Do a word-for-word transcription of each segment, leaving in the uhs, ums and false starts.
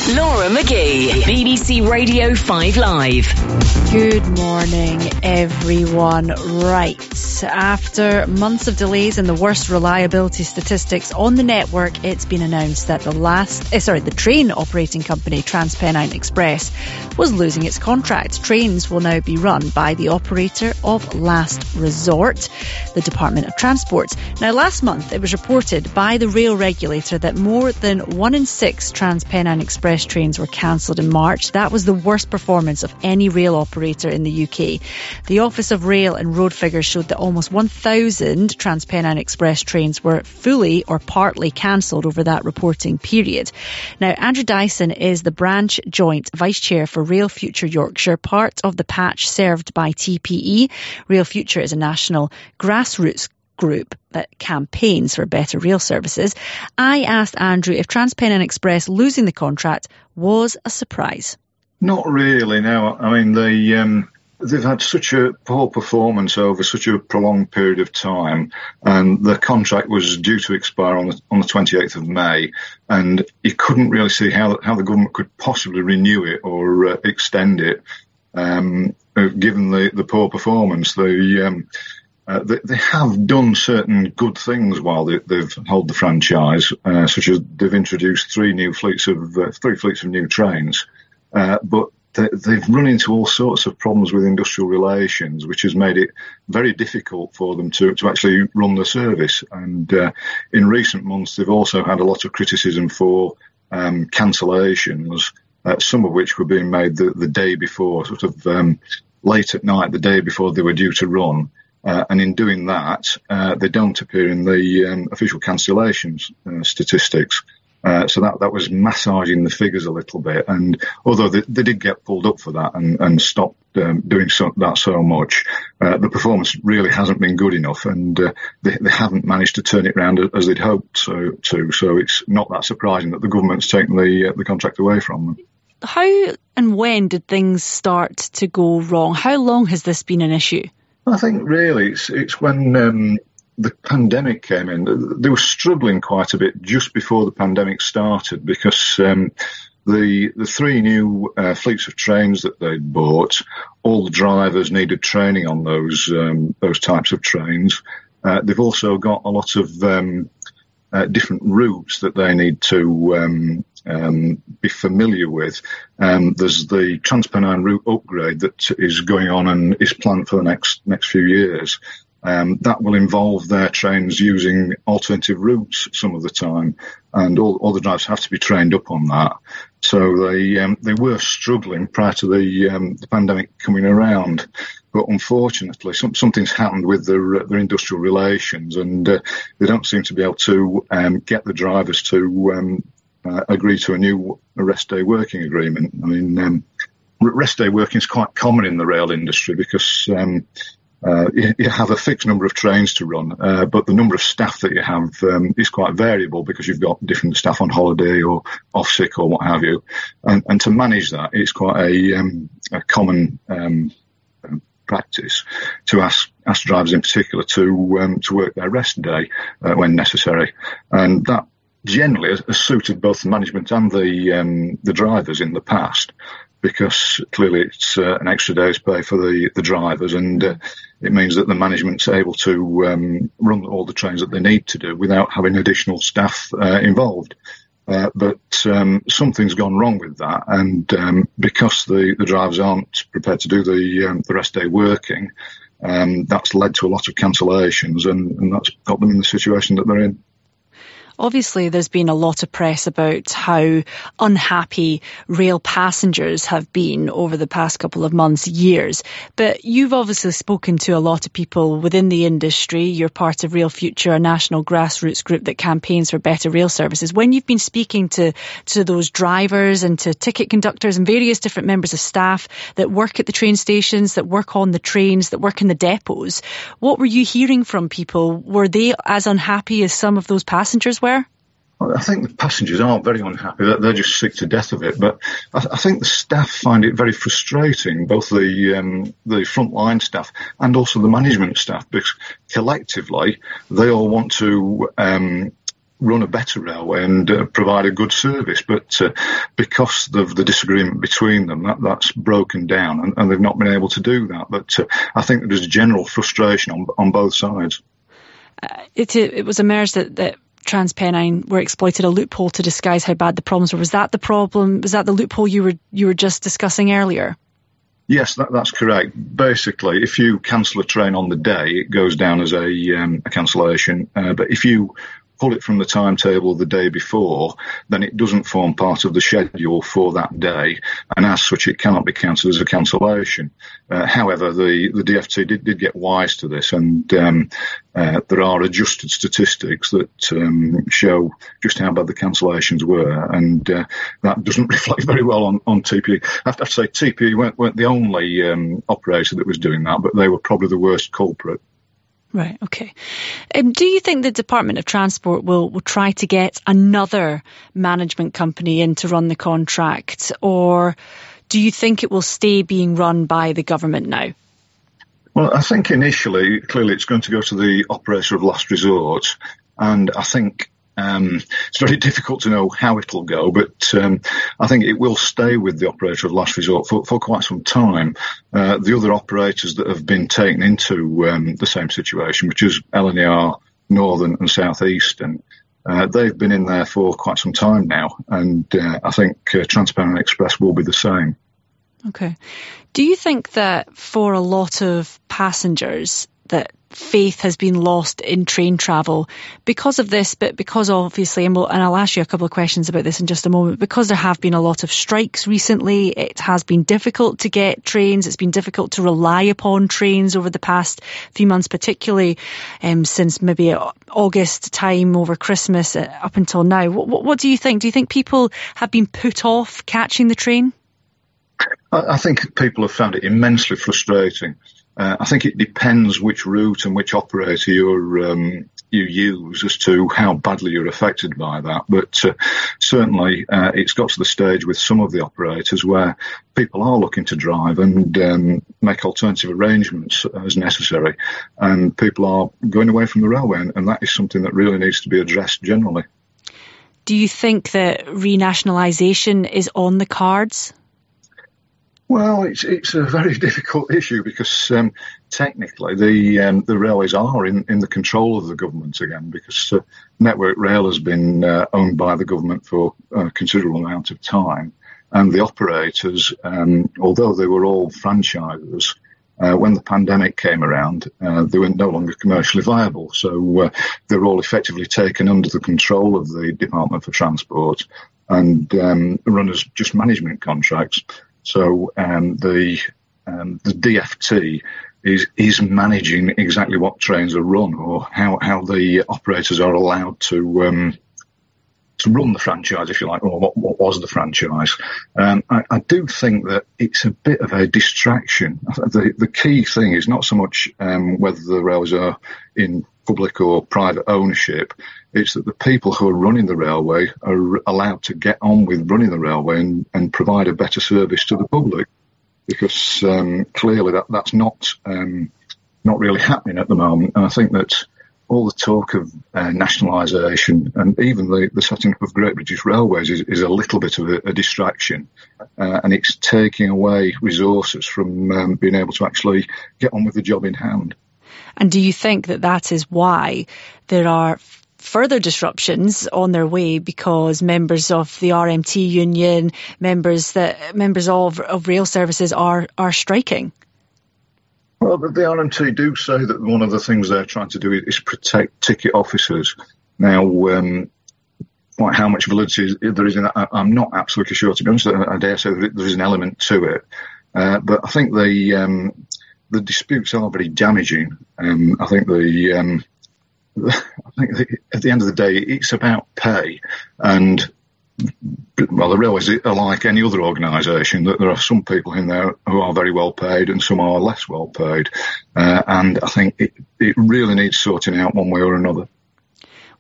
Laura McGee, B B C Radio five Live. Good morning, everyone. Right, after months of delays and the worst reliability statistics on the network, it's been announced that the last, eh, sorry, the train operating company TransPennine Express was losing its contract. Trains will now be run by the operator of last resort, the Department of Transport. Now, last month it was reported by the rail regulator that more than one in six TransPennine Express trains were cancelled in March. That was the worst performance of any rail operator in the U K. The Office of Rail and Road figures showed that almost one thousand TransPennine Express trains were fully or partly cancelled over that reporting period. Now, Andrew Dyson is the branch joint vice chair for Rail Future Yorkshire, part of the patch served by T P E. Rail Future is a national grassroots group that campaigns for better rail services. I asked Andrew if TransPennine Express losing the contract was a surprise. Not really, no. I mean, they, um, they've had such a poor performance over such a prolonged period of time, and the contract was due to expire on the, on the twenty-eighth of May, and you couldn't really see how, how the government could possibly renew it or uh, extend it, um, given the, the poor performance. They, um, uh, they, they have done certain good things while they, they've held the franchise, uh, such as they've introduced three new fleets of, uh, three fleets of new trains. Uh, but they, they've run into all sorts of problems with industrial relations, which has made it very difficult for them to, to actually run the service. And uh, in recent months, they've also had a lot of criticism for um, cancellations, uh, some of which were being made the, the day before, sort of um, late at night, the day before they were due to run. Uh, and in doing that, uh, they don't appear in the um, official cancellations uh, statistics. Uh, so that, that was massaging the figures a little bit. And although they, they did get pulled up for that and, and stopped um, doing so, that so much, uh, the performance really hasn't been good enough, and uh, they, they haven't managed to turn it around as they'd hoped so, to. So it's not that surprising that the government's taken the, uh, the contract away from them. How and when did things start to go wrong? How long has this been an issue? I think really it's, it's when... Um, the pandemic came in. They were struggling quite a bit just before the pandemic started because um, the the three new uh, fleets of trains that they'd bought, all the drivers needed training on those um, those types of trains. Uh, they've also got a lot of um, uh, different routes that they need to um, um, be familiar with. Um, there's the TransPennine route upgrade that is going on and is planned for the next next few years. Um, that will involve their trains using alternative routes some of the time, and all, all the drivers have to be trained up on that. So they um, they were struggling prior to the um, the pandemic coming around, but unfortunately, some, something's happened with their their industrial relations, and uh, they don't seem to be able to um, get the drivers to um, uh, agree to a new rest day working agreement. I mean, um, rest day working is quite common in the rail industry because. Um, Uh, you, you have a fixed number of trains to run, uh, but the number of staff that you have um, is quite variable because you've got different staff on holiday or off sick or what have you. And, and to manage that, it's quite a, um, a common um, practice to ask, ask drivers in particular to um, to work their rest day uh, when necessary. And that generally has, has suited both the management and the um, the drivers in the past, because clearly it's uh, an extra day's pay for the, the drivers, and uh, it means that the management's able to um, run all the trains that they need to do without having additional staff uh, involved. Uh, but um, something's gone wrong with that, and um, because the, the drivers aren't prepared to do the, um, the rest day working, um, that's led to a lot of cancellations, and, and that's got them in the situation that they're in. Obviously, there's been a lot of press about how unhappy rail passengers have been over the past couple of months, years. But you've obviously spoken to a lot of people within the industry. You're part of Rail Future, a national grassroots group that campaigns for better rail services. When you've been speaking to, to those drivers and to ticket conductors and various different members of staff that work at the train stations, that work on the trains, that work in the depots, what were you hearing from people? Were they as unhappy as some of those passengers were? I think the passengers aren't very unhappy. They're just sick to death of it. But I think the staff find it very frustrating, both the um, the frontline staff and also the management staff, because collectively they all want to um, run a better railway and uh, provide a good service. But uh, because of the disagreement between them, that, that's broken down, and, and they've not been able to do that. But uh, I think that there's general frustration on, on both sides. Uh, it, it was emerged that, that TransPennine were exploited a loophole to disguise how bad the problems were. Was that the problem? Was that the loophole you were you were just discussing earlier? Yes, that, that's correct. Basically, if you cancel a train on the day, it goes down as a, um, a cancellation. Uh, but if you pull it from the timetable the day before, then it doesn't form part of the schedule for that day, and as such it cannot be counted as a cancellation. Uh, however, the, the D F T did, did get wise to this, and um, uh, there are adjusted statistics that um, show just how bad the cancellations were, and uh, that doesn't reflect very well on, on T P E. I have to say T P E weren't, weren't the only um, operator that was doing that, but they were probably the worst culprit. Right, okay. Um, do you think the Department of Transport will, will try to get another management company in to run the contract, or do you think it will stay being run by the government now? Well, I think initially, clearly it's going to go to the operator of last resort, and I think Um, it's very difficult to know how it'll go, but um, I think it will stay with the operator of last resort for, for quite some time. Uh, the other operators that have been taken into um, the same situation, which is L N E R, Northern and South Eastern, uh, they've been in there for quite some time now, and uh, I think uh, TransPennine Express will be the same. Okay. Do you think that for a lot of passengers that faith has been lost in train travel because of this, but because obviously, and, we'll, and I'll ask you a couple of questions about this in just a moment, because there have been a lot of strikes recently, it has been difficult to get trains, it's been difficult to rely upon trains over the past few months, particularly um, since maybe August time over Christmas uh, up until now. What, what do you think? Do you think people have been put off catching the train? I, I think people have found it immensely frustrating. Uh, I think it depends which route and which operator you're, um, you use as to how badly you're affected by that. But uh, certainly uh, it's got to the stage with some of the operators where people are looking to drive and um, make alternative arrangements as necessary. And people are going away from the railway, and, and that is something that really needs to be addressed generally. Do you think that renationalisation is on the cards? Well, it's it's a very difficult issue because um, technically the um, the railways are in, in the control of the government again, because uh, Network Rail has been uh, owned by the government for a considerable amount of time, and the operators, um, although they were all franchises, uh, when the pandemic came around, uh, they were no longer commercially viable, so uh, they were all effectively taken under the control of the Department for Transport and um, run as just management contracts. So um, the um, the D F T is is managing exactly what trains are run, or how, how the operators are allowed to um, to run the franchise, if you like, or what, what was the franchise. Um, I, I do think that it's a bit of a distraction. The the key thing is not so much um, whether the railways are in public or private ownership. It's that the people who are running the railway are allowed to get on with running the railway and, and provide a better service to the public, because um, clearly that, that's not um, not really happening at the moment. And I think that all the talk of uh, nationalisation and even the, the setting up of Great British Railways is, is a little bit of a, a distraction, uh, and it's taking away resources from um, being able to actually get on with the job in hand. And do you think that that is why there are further disruptions on their way, because members of the R M T union, members that members of, of rail services are are striking? Well, but the R M T do say that one of the things they're trying to do is protect ticket officers. Now, um, quite how much validity there is in that, I'm not absolutely sure. To be honest, I dare say that there is an element to it. Uh, but I think the um, the disputes are very damaging. Um, I think the um, I think the, at the end of the day, it's about pay, and well, the railways are like any other organisation. That there are some people in there who are very well paid, and some are less well paid, uh, and I think it, it really needs sorting out one way or another.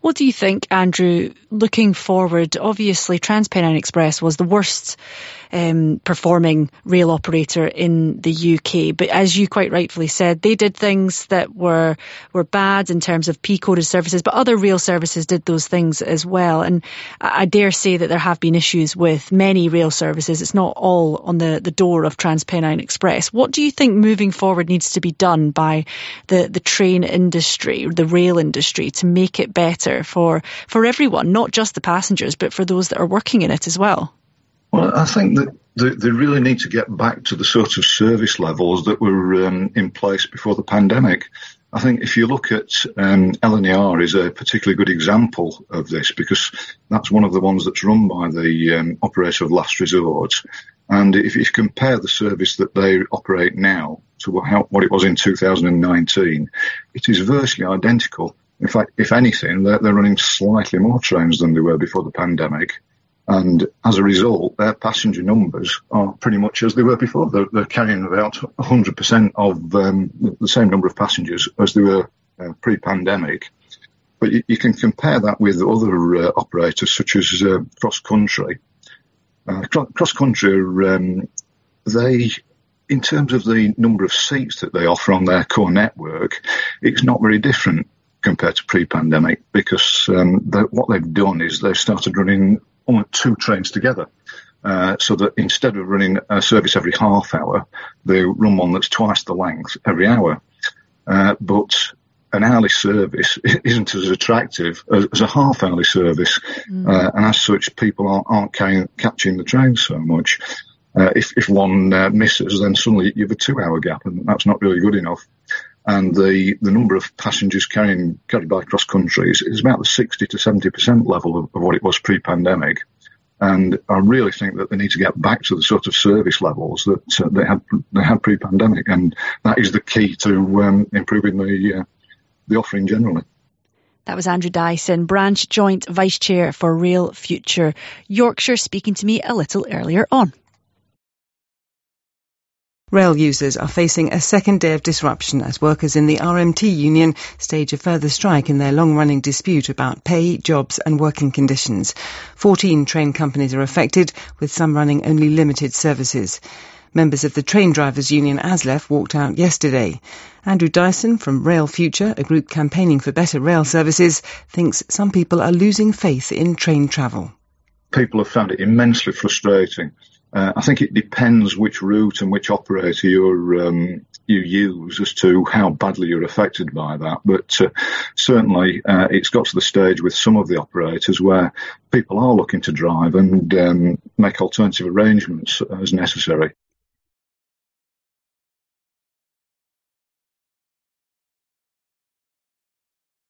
What do you think, Andrew, looking forward? Obviously, TransPennine Express was the worst um, performing rail operator in the U K. But as you quite rightfully said, they did things that were were bad in terms of P-coded services, but other rail services did those things as well. And I dare say that there have been issues with many rail services. It's not all on the, the door of TransPennine Express. What do you think moving forward needs to be done by the, the train industry, the rail industry, to make it better for, for everyone, not just the passengers, but for those that are working in it as well? Well, I think that they, they really need to get back to the sort of service levels that were um, in place before the pandemic. I think if you look at um, L N E R is a particularly good example of this, because that's one of the ones that's run by the um, operator of last resort. And if you compare the service that they operate now to how, what it was in two thousand nineteen, it is virtually identical. In fact, if anything, they're, they're running slightly more trains than they were before the pandemic. And as a result, their passenger numbers are pretty much as they were before. They're, they're carrying about one hundred percent of um, the same number of passengers as they were uh, pre-pandemic. But you, you can compare that with other uh, operators such as uh, Cross Country. Uh, Cross Country, um, they, in terms of the number of seats that they offer on their core network, it's not very different compared to pre-pandemic, because um, what they've done is they've started running almost two trains together, uh, so that instead of running a service every half hour, they run one that's twice the length every hour. Uh, but an hourly service isn't as attractive as, as a half-hourly service, mm. uh, and as such, people aren't, aren't ca- catching the train so much. Uh, if, if one uh, misses, then suddenly you have a two-hour gap, and that's not really good enough. And the, the number of passengers carrying, carried by Cross Country is, is about the sixty to seventy percent level of, of what it was pre-pandemic. And I really think that they need to get back to the sort of service levels that uh, they had they had pre-pandemic, and that is the key to um, improving the uh, the offering generally. That was Andrew Dyson, Branch Joint Vice Chair for Rail Future Yorkshire, speaking to me a little earlier on. Rail users are facing a second day of disruption as workers in the R M T union stage a further strike in their long-running dispute about pay, jobs and working conditions. Fourteen train companies are affected, with some running only limited services. Members of the train drivers union A S L E F walked out yesterday. Andrew Dyson from Rail Future, a group campaigning for better rail services, thinks some people are losing faith in train travel. People have found it immensely frustrating. Uh, I think it depends which route and which operator you're, um, you use as to how badly you're affected by that. But uh, certainly uh, it's got to the stage with some of the operators where people are looking to drive and um, make alternative arrangements as necessary.